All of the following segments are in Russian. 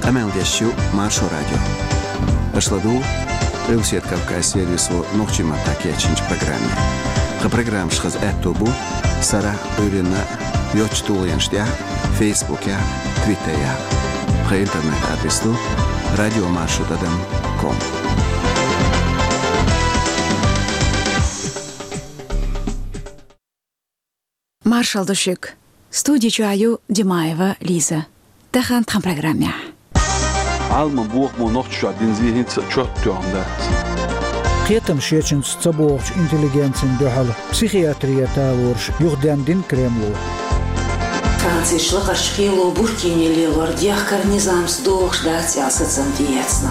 Амелдящу Маршо радио. Ашладу Русет Кавказ сервису Нохчима Такечинч программе. Программ шхаз эттобу Сара Урина Йочтулянштя Фейсбуке, Твиттере. Интернет адресу radiomarshutadam.com. Маршал Душик. Студия Чуаю Димаева Лиза. Тахан там программе. Алма бух монохча динзихинца чоттуандат. Қиетам шечен цабоғч интеллигенцин дөхал психиатрия таворш юхден дин Кремлу. Францишлы қашқилу буркинели лордях карнизамс доғш дати асыцам диецна.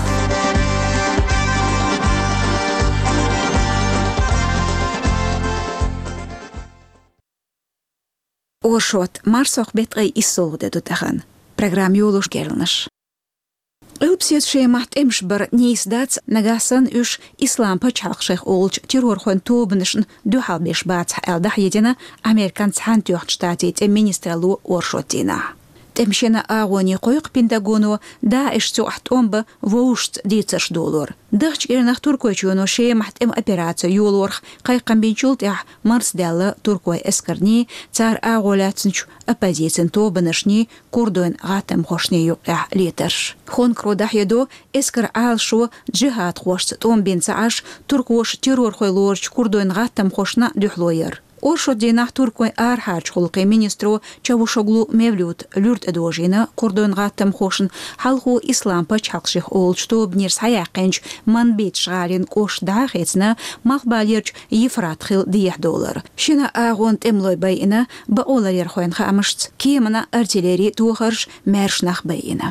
Оршот марсох бетгай иссолгде дутахан. Программ юлуш герлнаш. Ылпсет шеймахт эмшбар нейсдац нагасан үш ислам пачалқших олч террорхон тобнышын духал беш бац алдах едина американ цхан тюрт штатит министрлу оршотина. Темшена агони койк Пентагону да эштуахт омба воушт $10. Дахч ирнах туркойчуно шеймахт операция юлорх кайкан бенчултях марсдалла туркой эскарни цар аголятсынч оппозицин тобнышни курдуен гатам хошни юqah литерш. Хон кродах едо эскар алшо джихад хошт томбенцаш туркош террор хойлорч курдуен гатам хошна духлоер. Оршот динах туркой архарч холқи министру Чавушоглу мевлют люрт эдожина курдон гаттам хошин халху ислам пачалших олчто бнирс хаяқинч манбит шгалин кош дахецна махбалерч $10 $10. Шина агон темлой байина баоларер хоен хамшц кемана артиллерии тухарш мершнах байина.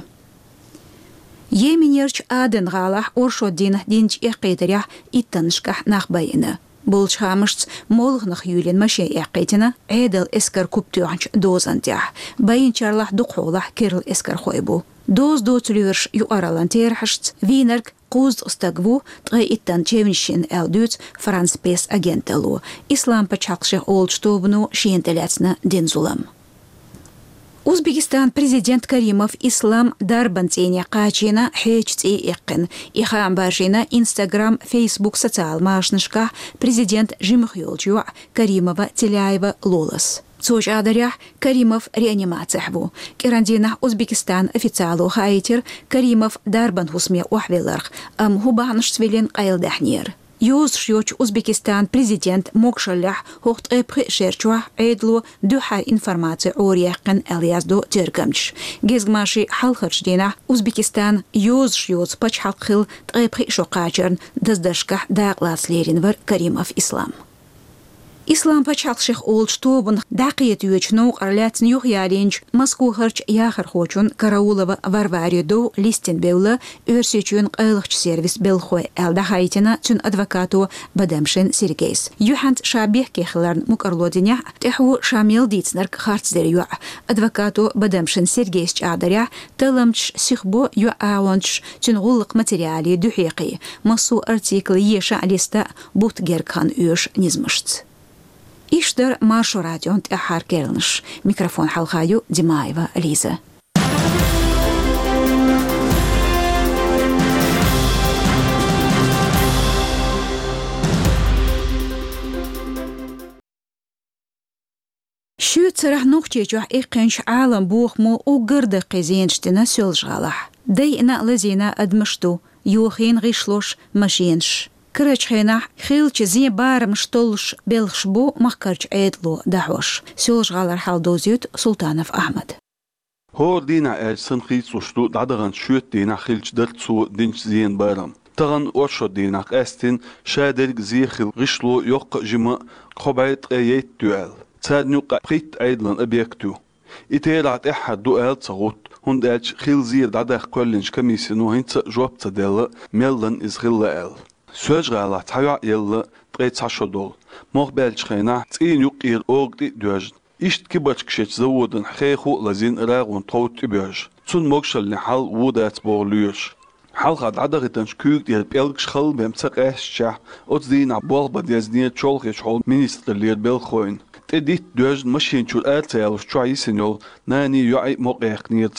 Еменерч аден галах оршот динах динч эқитерях иттаншках нах байина. Болч хамшц молгнах юлен маше яқитина эдел эскар куптуанч дозантях байн чарлах духолах керл эскар хойбу доз доцлюверш юаралан терхшц винерк куз стагву трэ иттан чевншин элдюц франс пес агентелу ислам пачакши олчтобну шиентеляцна дензулам. Узбекистан президент Каримов ислам дарбантене качина хечци иккин. Ихам башина Инстаграм, Фейсбук социал машнышка президент Жимхюлчу Каримова Теляева Лолас. Цоч адарях Каримов реанимацияхву. Керандинах Узбекистан официалу хайтер Каримов дарбан хусме ухвеларх. Хубанш свелен кайлдахнир. Юз шьёч Узбекистан президент Мокшалях хохт эпхи шерчуах эйдлу духа информация орияқын элияздо тергамч. Гезгмаши халхарчдина Узбекистан юз шьёц пачхалқил эпхи шоқачерн даздашках дағласлерин вар Каримов ислам. Ислам пачалших олчтобун дақиет юечну арлятн юхялинч Москву харч яхар хочун Караулова Варваре до Листенбеула өрсечун қайлықч сервис белхой элдахайтина чун адвокату Бадамшин Сергейс. Юхант шабих кехларн мукарлодиня теху шамил дицнарк хартздер юа. Адвокату Бадамшин Сергейс чадаря таламч сихбо юааванч чун гуллық материали духиқи. Масу артикл еша листа бутгеркан юш низмышц. Иштар Маршо радио тахар келнш. Микрофон халхаю Димаева Лиза. Шү царах нухчечух иккенш алам бухму угырды қизенштина сёлжгалах. Дейна лазина адмышту, юхин гишлош машинш. Крачхенах хилч зи барм штолш белхшбу махкарч эдлу дахош. Сёлжгалар халдозют Султанов Ахмад. Хор дина эльсэн хилцушту дадаган шүт дина хилч дэрцу динч зиен барам. Таган оршо динах эстин шаделг зихил гишлу ёк жима хобайт эйт дуэл. Цаднюк прит эйдлан объекту. Ителат эхад дуэл цагут هند أج خيل زير دادا كلنش كميسي نو هنت جواب تدل ملن إز خيل سوج غالا تايا يل تريت ساشودول مخ بالشخينا تين يقير أوغدي دوج إشت كبرش كشيت زودن خيخو لزين راغون توت تبيج تون مغشل نحال وودات بورليوش حال خد عدغتنش كوك ديال بيلكش خل بمتقاششا أتدينا بولبا ديزنية تشولخيش حول مينيستر لير بيلخوين تديت دوج ماشين شو آتيال شوي سنول ناني يعي موقعك نيرتر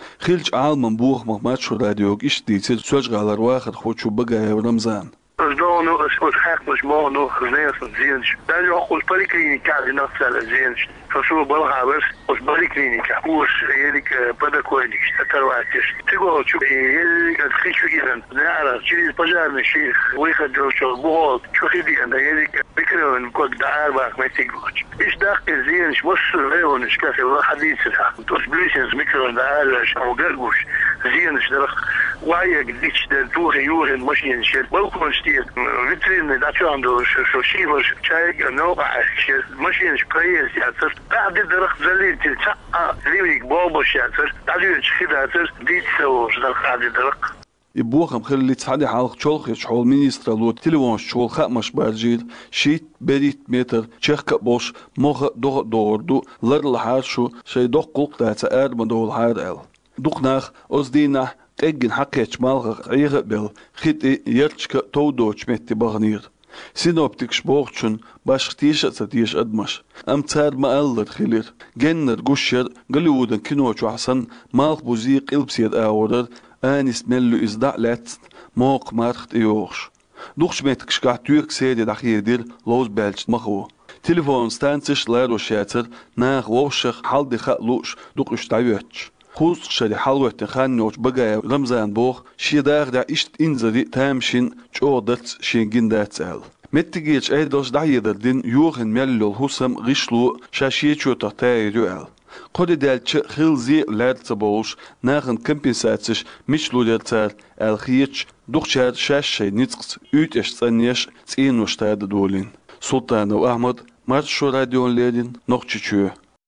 خيلج عالم بوخ ماتشو راديوك إيش ديتي سوجغالر واخد خوتشو بقى ورمزان Zdonu het gek was morgen nog gezien van ziens. Daar is ook een polykliniek die nog zelfs ziens. Zoals Belgavers, als polykliniek, koers, eerlijk, pedagogisch, terwijl تقول شو het gidsverkeer. Daar, jullie pazarne sheikh, wie gaat door zo bol, شو خدي أنا eerlijk, بكرة نقول daar waar met تقول. إيش داخل ziens, was leeuwen, is كذا واحد يسرح. توس بليسنس مكرة daar, أو قرقوش. ziens daar. Waar ditch de toegejoren machine shit. Welkom stiert. Vitrine dat je aan de socials check en no shit. Machine sprays ja. Dat dit er gezellig is. Lieflijk bobo shit. Dat je het schiet dit zo dat gaat dit er. يبوخم خلي تحدي حالق شولخ شحول مينستر لو تليفون شحول خامش برجيل شيت بريت متر تشخ بوش موخ دوردو لر لحاشو شي دوق قلق تاع اد مدول حار ال دوقناخ اوزدينا تجن حكيتش مالغ عيغبل خيتي يرتشك تودوش متي بغنير سينوبتيك شبوغتشن باش ختيش اتساتيش ادمش ام تسار ما قلت خلير جنر قشر قلودن كنوش وحسن مالغ بوزيق البسيد اورر انيس ملو ازدع لات موق مارخت ايوغش دوخش متكش كاعتوك سيدي داخير دير لوز بالش مخو تليفون ستانسش لارو شاتر ناغ ووشخ حال دي خلوش دوخش تايوتش خوص شري حلوة خانوش بقى رمزان بوخ شي داغ دا اشت انزري تامشين چودت شينجين داتسال متجيش ايدوش دايدر دين يوغن ملو الحسم غشلو شاشيچو تحتاي رؤال قد دالتش خلزي لارتبوش ناغن كمبنساتش مشلو دالتار الخيتش دوخشار شاشي نتقص اوت اشتانيش تسينوش تاد دولين سلطان واحمد مارشو راديون ليدين نوخچچو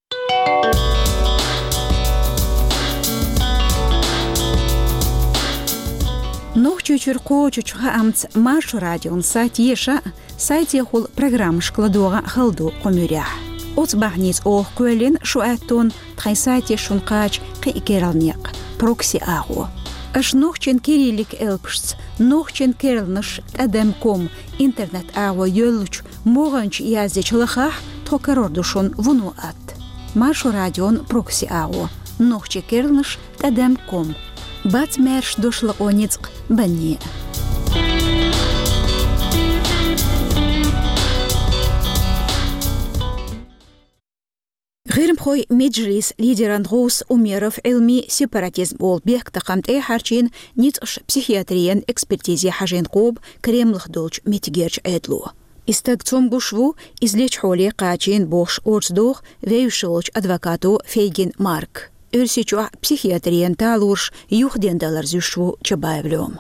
Нохчучур кочучха амц маршу радион сайт еша сайт ехул программ шкладуга халду комюря. Оцбахниц ох көлин шуаттон тхай сайт ешун кач кикералнек прокси агу. Аш нохчен кириллик элпшц нохчен керлныш адемком интернет агу йолуч моганч язычлахах токерордушон вунуат. Маршу радион прокси агу нохче керлныш адемком. بات مارش دوشلق ونيتق بني غير مخوي مجلس ليدران غوص أميرف علمي سيباراتيزم بول بيك تقامت اي حارشين نيتقش بسيخياتريان اكسبرتيزي حاجين قوب كريملخ دولش ميتيجيرش عدلو استقتوم قشفو ازليش حولي قاچين بوش أورسدوخ ويوشلوش أدوكاتو فيجين مارك Ürsiçua psihiatriyen talurş yuxdendalar züşvu çabayevlom.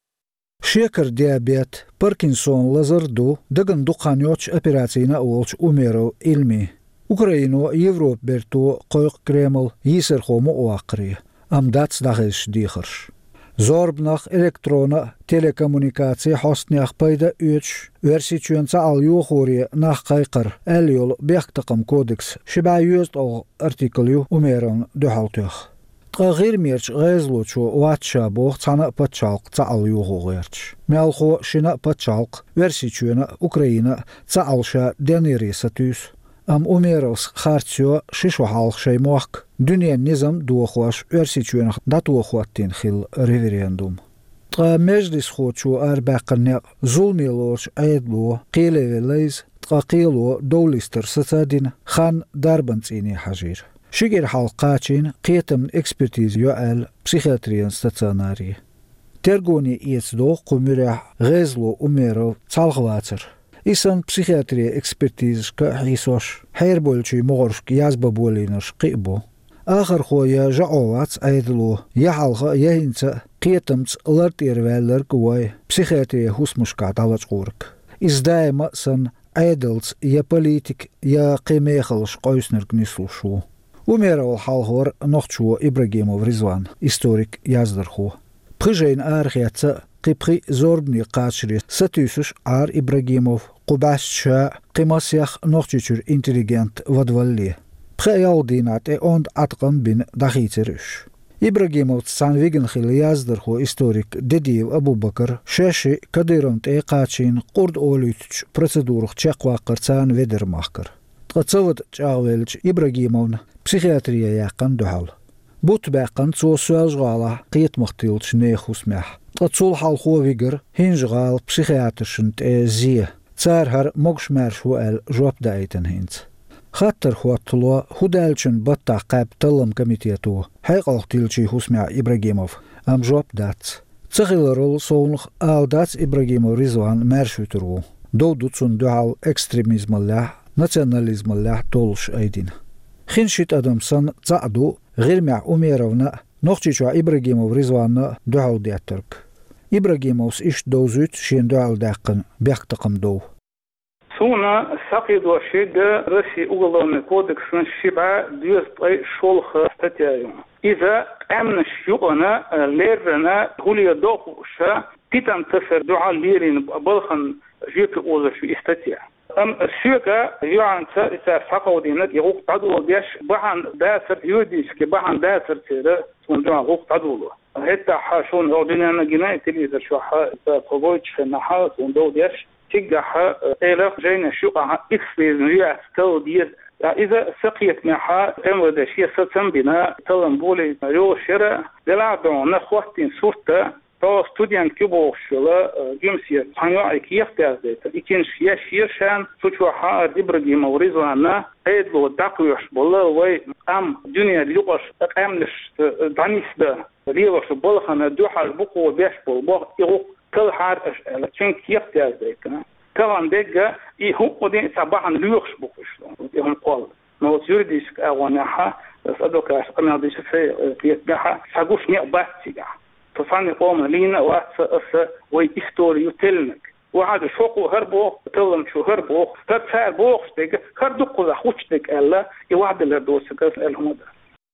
Şeker diyabet, Parkinson lazardu, dagan duqanyoç operasyona olç umero ilmi. Ukraino Evrop bertu qoyq kreml yiser xomu oaqri. Amdats dagish dikhirş. Zorbnach elektrona telekommunikatsiya hostnях payda 3 versiçyonsa al yoxori nach qayqır el yol beqtaqam kodeks şiba yüzt o artikelyu umeron duhaltıq. Tğir merç gazloçu WhatsApp boğçana paçalq ça al yoxoğerç. Melxo şina paçalq versiçyona Ukraina ça alşa denirisatüs. Am umeros xartsyo şişo halq şeymoq. Dünya nizam duoxwaş versiçyona datuoxwattin xil referendum. Tqa meclis xoçu arbaqne zulmiloç aydlu qileveliz tqa qilo dowlister satadin xan darbantsini hajir. Şigir halqaçin qitim ekspertiz yoal psixiatriyan stacionari. Tergoni etsdo qumira ghezlo umero çalğvatsır. İsan psixiatriya ekspertiz ka hisoş hayırbolçu moğorşk yazba bolinir qibo. آخر خويا جاوات أيدلو يحلقة يهينتا قيتمت لارتيروالر قوي بسيخاتريا هوس مشكات على جورك إزداي مأسن أيدلت يا بوليتيك يا قيميخلش قويسنر قنيسلو شو وميرو الحالهور نوخشو إبراهيموف رزوان إستوريك يازدرخو بخجين آرخياتا قبخي زوربني قاتشري ستيسوش آر إبراهيموف قباششا قيماسيخ نوخشيشور إنتليجنت ودولي بخيال دينات اوند اتقن بين دخيترش إبراهيموف سانويغن خيل يازدرخو إستوريك ديديو أبو بكر شاشي كديرمت اي قاتشين قرد أوليتش بروسيدورخ تشاقواقر تسان ويدرماخكر تقتصوت تشاغويلش إبراهيموف بسيخياتريا ياقن دوحال بوت باقن تو سؤال غالا قيت مختيلش نيخوس مح تصول حالخو فيجر هنج غال بسيخياترشنت زيه صار هر موغش مارشو ال جواب دايتن هنت خاطر خواتلو هدالچن بطا قاب تلم كميتيتو حيقل تيلچي حسمع إبراهيموف ام جواب دات تغيلرول صونخ آل دات إبراهيمو رضوان مارشوترو دودوتسون دوال اكستريميزم الله ناسيوناليزم الله تولش ايدين خنشيت ادمسن تعدو غير مع أميرونا نوختيشو إبراهيمو رضوان دوال دياترك إبراهيموس إش دوزوت شين دوال داقن بيختقم دو سونا ساقيد وشيد رسي أغلون كودكس شبع ديوز طي شولخ ستاتيايون إذا أمن الشيوغنا ليرنا هولي دوخوشا تيتان تفر دعا ليرين بلخن جيك أوزا شو استاتيا الشيوغا يوعن تا ساقو دينك يغوق تعدو ديش بحان داسر يوديشكي بحان داسر تيرا سون دعا غوق تعدو هتا حاشون أردنا جناي تليزا شو حا تفويتش نحا سون دو ديش تيجا إلى جينا شو إكسبيرن رياس تو ديز إذا سقيت معها أمر دشية ستم بنا تلم بولي ريو شراء دلعدون نخواتين صورتا تو ستوديان كيبو شلا جمسية حنيا إكيف تازدت إكين شيا شيرشان سوتشوها إبراهيم ورزوانا أيدلو داكوش بالله وي أم دنيا ليوش أملش دانيسدا ليوش بالخنا دوحة بقو بيش بالبق يروق كل حار لكن كيف تازدت كمان دقة هو قدين صباحا ليوش بقوش يهم قال نو يورديسك أوانها صدقة أنا ديش في يتبعها ساقوش نقباتي ففاني قوم لينا وأس ويستوري يتلنك وعاد شوقو هربو تلم شو هربو تتسال بوخستك هردقو لخوشتك ألا يوعد لردوسك أسألهم ده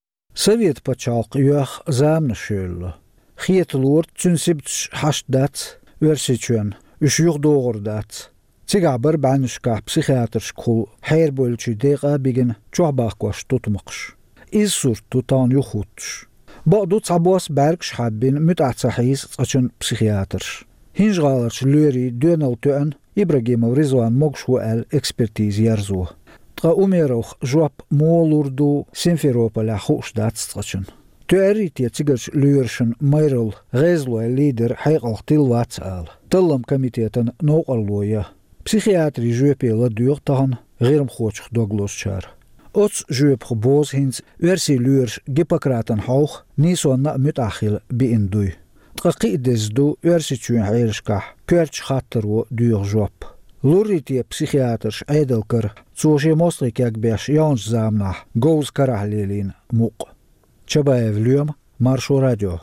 سويت بچاق يوخ زامن شول خيت الورد تنسبتش حشدات ورسيتشون يشيوخ دوغردات تيغابر بعنشكا بسيخياترش كل حير بولشي ديقا بيجن جوعباقواش تطمقش إز صورتو تان يخوتش بعدو تصابواس باركش حابين متعصحيس تقشن بسيخياترش هنج غالرش لوري دونال تون إبراهيم ورزوان موغشو ال اكسبرتيز يرزوه تقا أميروخ جواب مولوردو سينفيروبا خوش دات تقشن تؤريتي تيغرش لورشن ميرل غيزلو الليدر حيقل تلوات آل تلم كميتيتن نوقلويا بسيخياتري جوبي لديوغ تهن غير مخوتش دوغلوس شار أوتس جوب خبوز هنز ورسي لورش جيباكراتن حوخ نيسونا متأخل بإندوي تقاقي دزدو ورسي تشوين حيرشكاح كورتش خاطرو ديوغ جوب لوريتي بسيخياترش ايدلكر تسوشي موصلي كيك بيش يونش زامناح جوز كراه ليلين موق شبايف اليوم مارشو راديو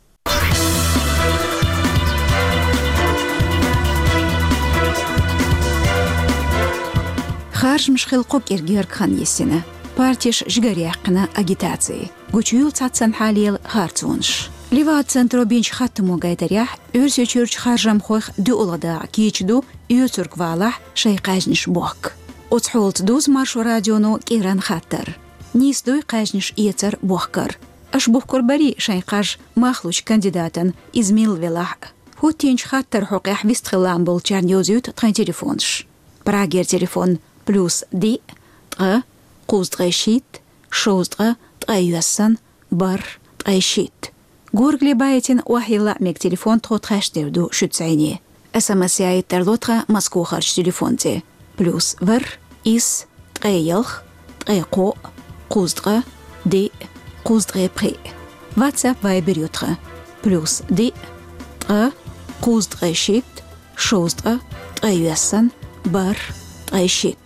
خارج مش خلقوك إرجير كان يسنة بارتيش جغريقنا أجيتاتي قوشيول تاتسن حاليل خارتونش ليوات سنترو بينش خاتمو غايتريح ارسي چورچ خارجم خوخ دو اولادا كيچدو يوترك والح شي قاجنش بوك وتحولت دوز مارشو راديونو كيران خاطر نيس دوي قاجنش يتر بوخكر اش بوخكر بري شي قاج مخلوش كانديداتن ازميل ولاح هو تينش خاطر حقيح ويستخلام بول چارنيوزيوت تخين تليفونش براغير تليفون بلوس دي تغا قوز تغيشيت شوز تغا تغيوسن بر تغيشيت غورغلي بايتين وحيلا ميك تليفون تخوت خاشتردو شتسعيني SMS يايت ترلوتغا مسكو خارج تليفونتي بلوس ور إس تغيلخ تغيقو قوزدغا دي قوزدغي بري واتساب فايبر يوتغا بلوس دي تغا قوزدغي شيت شوزدغا تغيوسن بر تغيشيت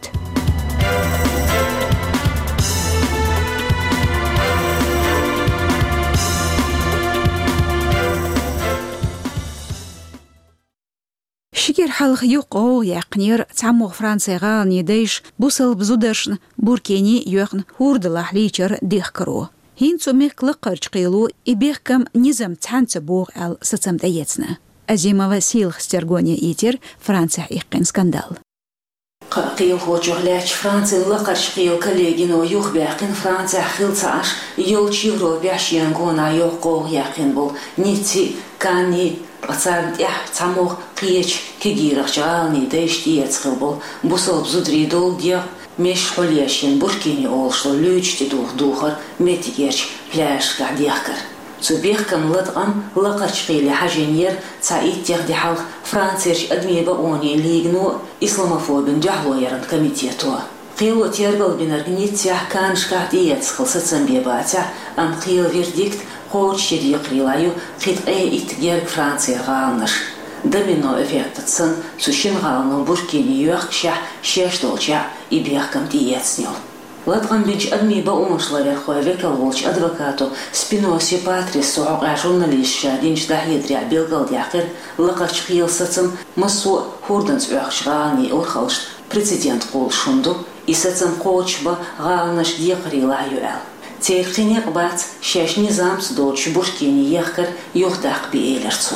شكر حلق يوقو يقنير تعمو فرانسيغا نيديش بوصل بزودرشن بوركيني يوخن هوردلاح ليچر ديخكرو هينцо ميخلقرچ قيلو إبيخكم نظام تحنцبوغ ال ستم دايتنا أزيما سيلخ سترغونيا إيتر فرانسيح إيقين سكندال قيل خوجوهلاش فرانسي لقرش قيل كاليجينو يوخ بيقين فرانسي خلصاش يولش يورو بيحشيان قونا يوقو يقين بول نيتي كاني أصلا تعمق قيش كجيرخ جالني دايش ديت خلبو بوصل بزودري دول ديا مش حليشين بركيني أولشلو لوجتي دوخر متيجرش بلاش قاعد يحكر تبيخ كم لطقم لقش قيلي حاجينير تسايد يغدي حلق فرانسيرش أدمي بقوني ليجنو إسلاموفوبين جهلو يرن كميتيتو قيلو تيرقل بنرغنيتيح كانش قاعدية خلصت سنبيباتيح أم قيل فيرديكت قوش شدي قريلايو قيد أي إتجارك فرانسير غالنش دمينو إفكتتسن سوشين غالنو بركيني يوخشح شيش دولشع إبيخ كم ديتسنيو لطغن بنش أدمي بقومش لغير فيكال وولش أدفكاتو سبينوسي باتريس سوعق جورناليست دينش داحية دريع بيلقل ديعقر لقاش قيل ستم مسو هوردنس أخش غالني أورخلش بريزيدنت قول شندو إستم قوش با غالنش ديقري لايو أل تيرقيني قبات شاش نظام سدولش بركيني يخكر يوخداق بإيلرتسو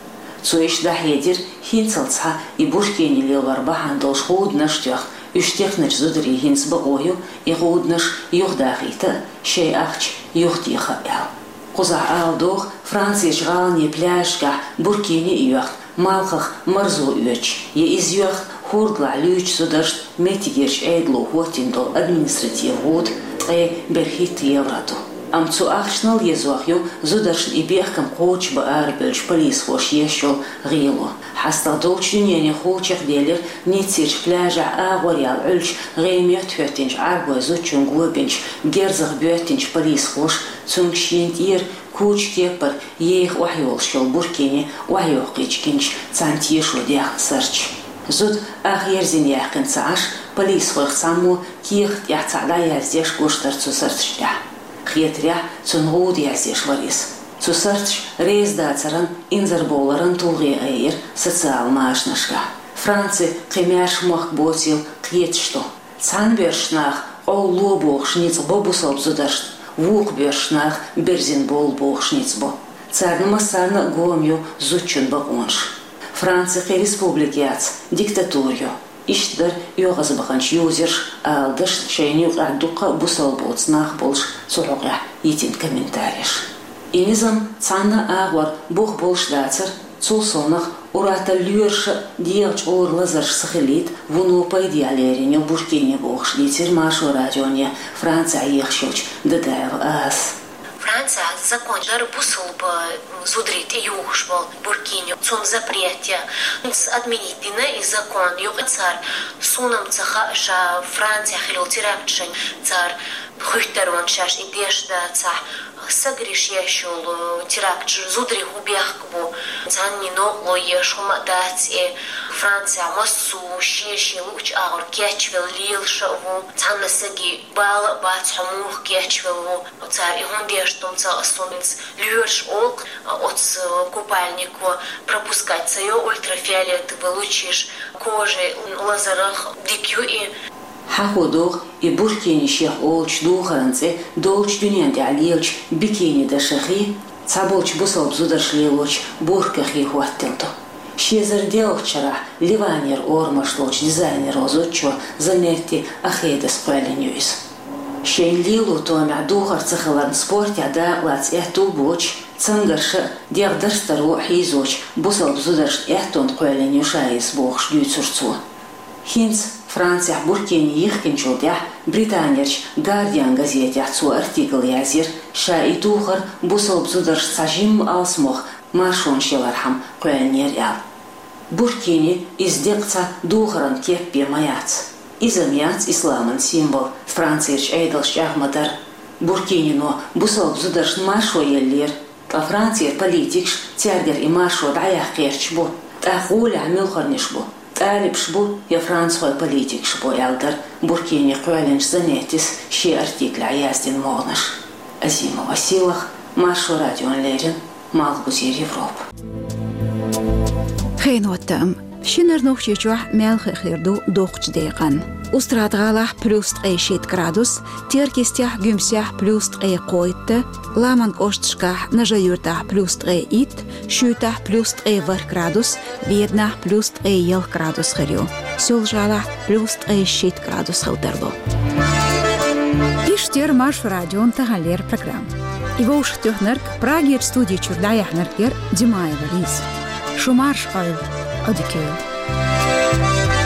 سويش داحية دير هينسلتها يبركيني ليلغربا هندولش خود نشتيخ يشتيخنش زدري هينس بقويو يغودنش يوخداقيتا شي أخش يوخديخا أل قزع آل دوغ فرانسيش غالني بلاشكا بركيني يوخ مالخخ مرزو يوش يإزيوخ هورغلا لوش سدرشت ميتيجيرش ايدلو هوتيندو ادمنستراتيف غود اي برهيت يوراتو أمتو أخشنال يزوخيو زودرشن إبيخكم قوش بأربلش بليس خوش يشو غيلو حستا دولش ينيني خوشيخ ديلر نيتسيرش بلاجع آغوريال علش غيميوت هوتينش عربو زوتشون غوبينش جرزغ بيوتينش بليس خوش تونكشين تير كوش كيبر ييخ وحيول شل بوركيني وحيوقيش كينش تانتيشو ديخ سرش زود آخير زين يحقن سعش بليس خوخ سامو كيخ يحتعلا يزيش كوشتر تسرتش ديح خيتريح تنغود يزيش وريس تسرتش ريز داترن إنزر بولرن تولغي غير سوциал ماشنشكا فرانسي قيماش موخ بوتيل قيتشتو تسان بيرشناخ أو لو بوخ شنيц بوبусол бзудашт вух бيرشناخ берзин бол бوخ шниц бо царна масарна гомю зучун баконш Франция республикияц диктатурю иштер югаз баханч юзерш алдыш шейню адука бусол боцнах болш сорога итин комментариш инизам цана агвар бух болш дацер цулсонах урата люрш диелч ор лазарш сахелит вуну пайдиалерине бушкине бохш литер машу радионе Франция ехшоч дадаев ас Франция закон бусул бы зудрит и юхшбал Буркине цум запрете отменить дина и закон юг цар сунам цаха ша Франция хилил тирапчен цар хухтерон шаш и дешда цах сагриш яшул тирапч зудри губяхкбу цанни ногло ешума дац и Франция массу шеши луч агор кечвел лилшаву цанна саги бал бац хамух кечвелу цар и хондеш томца асунец люрш олк от купальнику пропускать свое ультрафиолетовый лучиш кожи лазерах дикю и حاخودوغ يبوركيني شيخ أولش دوغرانزي دولش دنيان دي عليلش بكيني داشخي цаболч бусол бзудаш лилоч буркахи хуаттелто شيزر ديوخ شرح ليفانير أورماشلوش ديزاينر وزوتشو زنيرتي أخيدس قوالينيوز شين ليلو تومع دوغر تخلان سبورت عدا لاتس إحتو بوش تنغرش ديغ درسترو حيزوش بوصل بزودرش إحتون قوالينيوش عايز بوخش ليوتسورتسو هينس فرانسيح بوركيني يخكن جوديح بريطانيرش غارديان газетях цу артикл язир شاي دوغر بوصل بزودرش ساجيم آسموخ ماشون شلارحم قوالينير يال بوركيني издекца دوغران كيب بيمايات إزاميات إسلامن سимвол فرانسيرش أيدلش أحمدر بوركينينو بوصل بزودرش ماشو يلير فرانسير политикш تيارجر إماشو دعيا خيرش بو تأخول عمل خرنش بو تالبش بو يا فرانسوي политикш بو يالدر بوركيني قوالينش زنيتس شي ارتيكل عياздин مغنش أزيما وسيلخ ماشو راديون ليرين مالغوزير Европ خينوتام شنر نوخشيجوح مالخ خيردو دوخش ديقان أستراد غالح بلوست أي شيت غرادوس تيركيستيح جمسيح بلوست أي قويت لامن قوشتشكاح نجايورتاح بلوست أي إيت شوتاح بلوست أي فر غرادوس بيدناح بلوست أي يل غرادوس خريو سولجالح بلوست أي شيت غرادوس خلدربو إشتير ماش راديون تغالير программ. Его уштёхнерк Прагер студии Чурдаяхнеркер Димаева Лиз. Шумарш Ой Одикею.